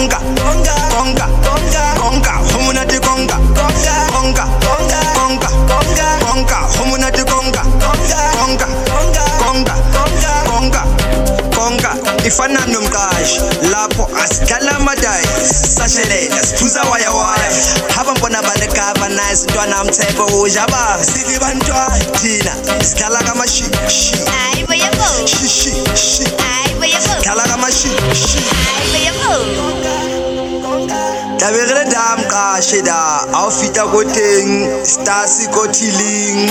conga, conga, conga, conga, conga, humunati conga, conga, conga, conga, conga, conga, conga, humunati conga, conga, conga, conga, conga, conga, conga, conga. Ifana nomqashi lapho asikhala amadaya sashelela siphuza waya waya haba mbona balekava nice ntwana amtheko ujaba sithi bantwana thina sikhala kamashi shi Ay, voy a go. shi shi shi Ay, voy a go. khala kamashi shi Ay, voy a go. tabegele dam qashe da awufita koteng stasi kotiling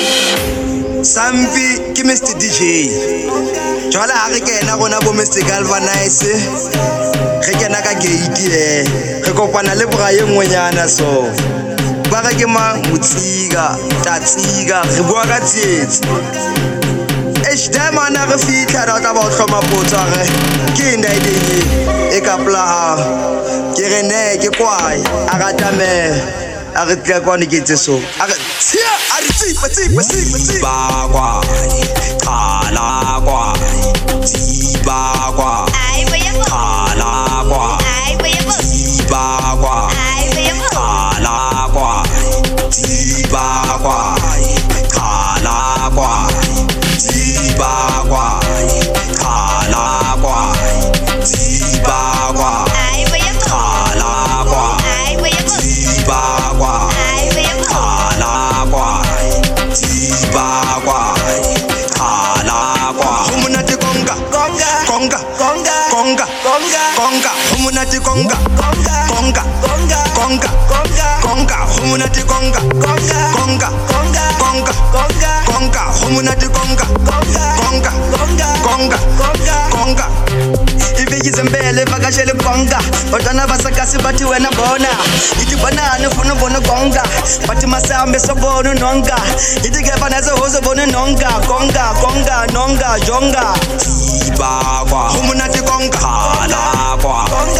sampi ke Mr DJ jwala ha re kena gona bo Mr Galvanize re kena ka gate re kopana le boraye ngwenyana so ba re ke ma motsika tatsika re bua ka tsietsi Eshtemana re fitla ra tla ba o hloma potsa re ke nda ideng e ka pla ke re ne ke kwai a rata me a re tla kwa ne ke tse so a re tsia a re tsipa ba kwa khala kwa tsipa kwa Ay, voy a go. khala kwa Ay, voy a go. tsipa kwa Ay, voy a go. khala kwa tsipa kwa khala kwa tsipa kwa khala kwa tsipa kwa Ay, voy a go. khala kwa Ay, voy a go. tsipa kwa Ay, voy a go. khala kwa tsipa kwa khala kwa humunati konga konga konga konga konga konga konga humunati konga konga konga konga konga konga konga humunati konga konga konga konga konga konga konga humunati konga konga konga konga konga konga ivikize mbele vakashele konga batana basakasi bathi wena bona ithi banana ufuna ubona konga bathi masambe sobona nonga ithi ke bana sehozo bona nonga konga konga nonga jonga tsiba kwa humunati konga khala kwa